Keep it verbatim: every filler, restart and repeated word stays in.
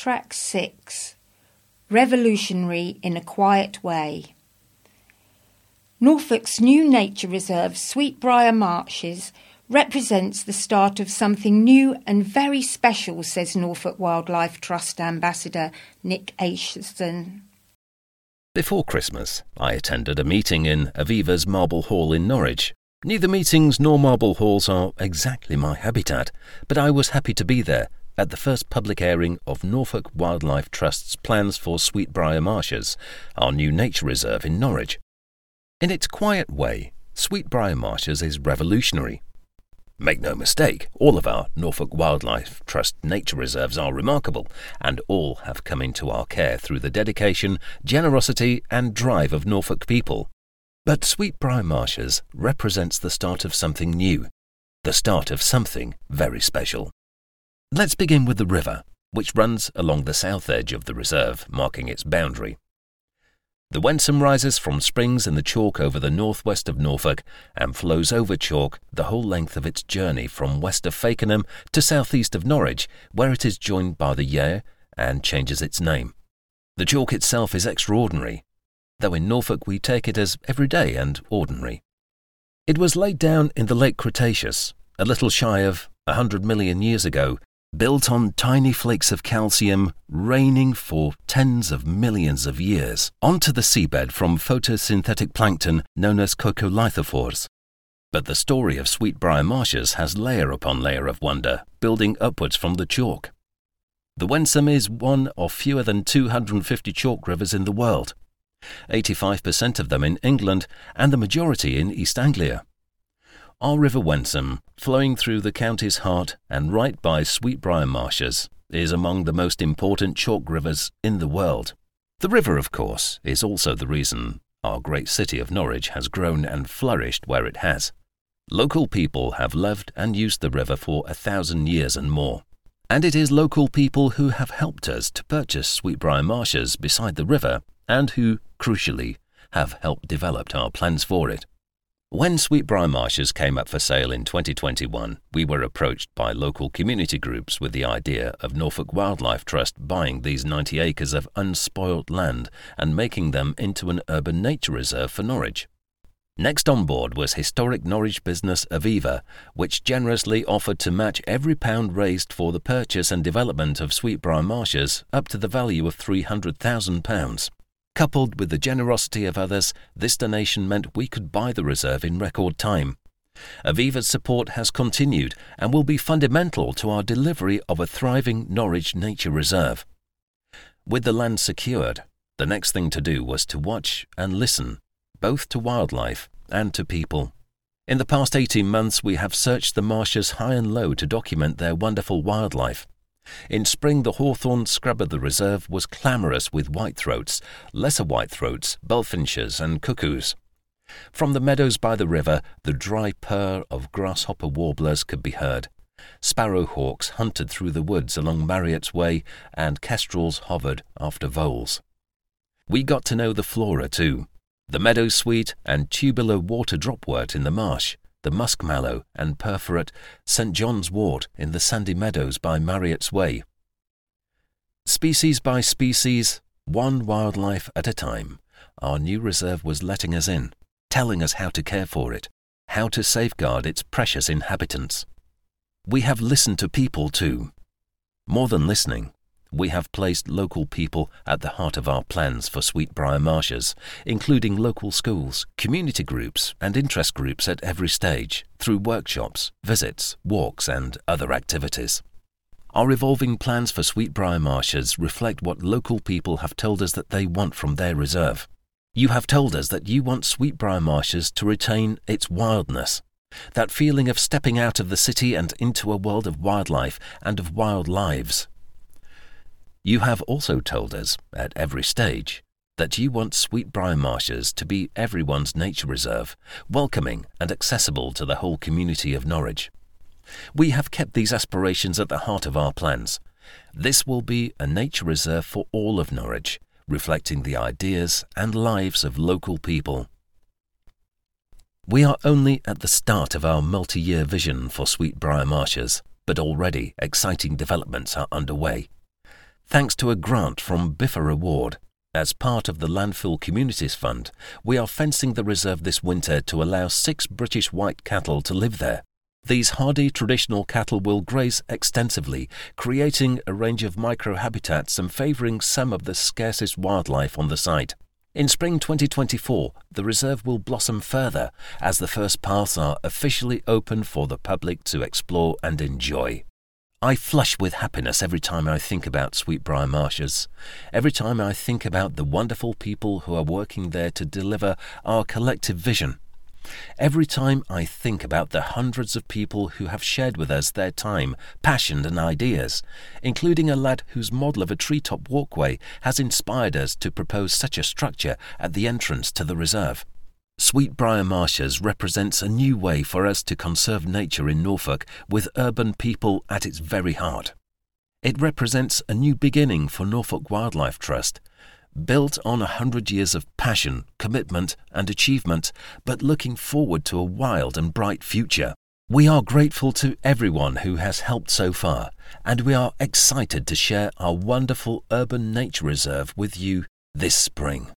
Track six. Revolutionary in a Quiet Way. Norfolk's new nature reserve, Sweetbriar Marshes, represents the start of something new and very special, says Norfolk Wildlife Trust Ambassador Nick Aitchison. Before Christmas, I attended a meeting in Aviva's Marble Hall in Norwich. Neither meetings nor marble halls are exactly my habitat, but I was happy to be there at the first public airing of Norfolk Wildlife Trust's plans for Sweetbriar Marshes, our new nature reserve in Norwich. In its quiet way, Sweetbriar Marshes is revolutionary. Make no mistake, all of our Norfolk Wildlife Trust nature reserves are remarkable, and all have come into our care through the dedication, generosity and drive of Norfolk people. But Sweetbriar Marshes represents the start of something new, the start of something very special. Let's begin with the river, which runs along the south edge of the reserve, marking its boundary. The Wensum rises from springs in the chalk over the northwest of Norfolk and flows over chalk the whole length of its journey from west of Fakenham to southeast of Norwich, where it is joined by the Yare and changes its name. The chalk itself is extraordinary, though in Norfolk we take it as everyday and ordinary. It was laid down in the late Cretaceous, a little shy of a hundred million years ago, built on tiny flakes of calcium, raining for tens of millions of years onto the seabed from photosynthetic plankton known as coccolithophores. But the story of Sweetbriar Marshes has layer upon layer of wonder, building upwards from the chalk. The Wensum is one of fewer than two hundred fifty chalk rivers in the world, eighty-five percent of them in England and the majority in East Anglia. Our River Wensum, flowing through the county's heart and right by Sweetbriar Marshes, is among the most important chalk rivers in the world. The river, of course, is also the reason our great city of Norwich has grown and flourished where it has. Local people have loved and used the river for a thousand years and more. And it is local people who have helped us to purchase Sweetbriar Marshes beside the river and who, crucially, have helped develop our plans for it. When Sweetbriar Marshes came up for sale in twenty twenty-one, we were approached by local community groups with the idea of Norfolk Wildlife Trust buying these ninety acres of unspoilt land and making them into an urban nature reserve for Norwich. Next on board was historic Norwich business Aviva, which generously offered to match every pound raised for the purchase and development of Sweetbriar Marshes up to the value of three hundred thousand pounds. Coupled with the generosity of others, this donation meant we could buy the reserve in record time. Aviva's support has continued and will be fundamental to our delivery of a thriving Norwich Nature Reserve. With the land secured, the next thing to do was to watch and listen, both to wildlife and to people. In the past eighteen months, we have searched the marshes high and low to document their wonderful wildlife. In spring, the hawthorn scrub of the reserve was clamorous with whitethroats, lesser whitethroats, bullfinches and cuckoos. From the meadows by the river, the dry purr of grasshopper warblers could be heard. Sparrowhawks hunted through the woods along Marriott's Way, and kestrels hovered after voles. We got to know the flora too. The meadow sweet and tubular water dropwort in the marsh, the muskmallow and perforate Saint John's wort in the sandy meadows by Marriott's Way. Species by species, one wildlife at a time, our new reserve was letting us in, telling us how to care for it, how to safeguard its precious inhabitants. We have listened to people too. More than listening, we have placed local people at the heart of our plans for Sweetbriar Marshes, including local schools, community groups and interest groups at every stage, through workshops, visits, walks and other activities. Our evolving plans for Sweetbriar Marshes reflect what local people have told us that they want from their reserve. You have told us that you want Sweetbriar Marshes to retain its wildness, that feeling of stepping out of the city and into a world of wildlife and of wild lives. You have also told us, at every stage, that you want Sweetbriar Marshes to be everyone's nature reserve, welcoming and accessible to the whole community of Norwich. We have kept these aspirations at the heart of our plans. This will be a nature reserve for all of Norwich, reflecting the ideas and lives of local people. We are only at the start of our multi-year vision for Sweetbriar Marshes, but already exciting developments are underway. Thanks to a grant from Biffa Award, as part of the Landfill Communities Fund, we are fencing the reserve this winter to allow six British white cattle to live there. These hardy traditional cattle will graze extensively, creating a range of microhabitats and favouring some of the scarcest wildlife on the site. In spring twenty twenty-four, the reserve will blossom further as the first paths are officially open for the public to explore and enjoy. I flush with happiness every time I think about Sweetbriar Marshes, every time I think about the wonderful people who are working there to deliver our collective vision. Every time I think about the hundreds of people who have shared with us their time, passion and ideas, including a lad whose model of a treetop walkway has inspired us to propose such a structure at the entrance to the reserve. Sweetbriar Marshes represents a new way for us to conserve nature in Norfolk with urban people at its very heart. It represents a new beginning for Norfolk Wildlife Trust, built on a hundred years of passion, commitment and achievement, but looking forward to a wild and bright future. We are grateful to everyone who has helped so far, and we are excited to share our wonderful urban nature reserve with you this spring.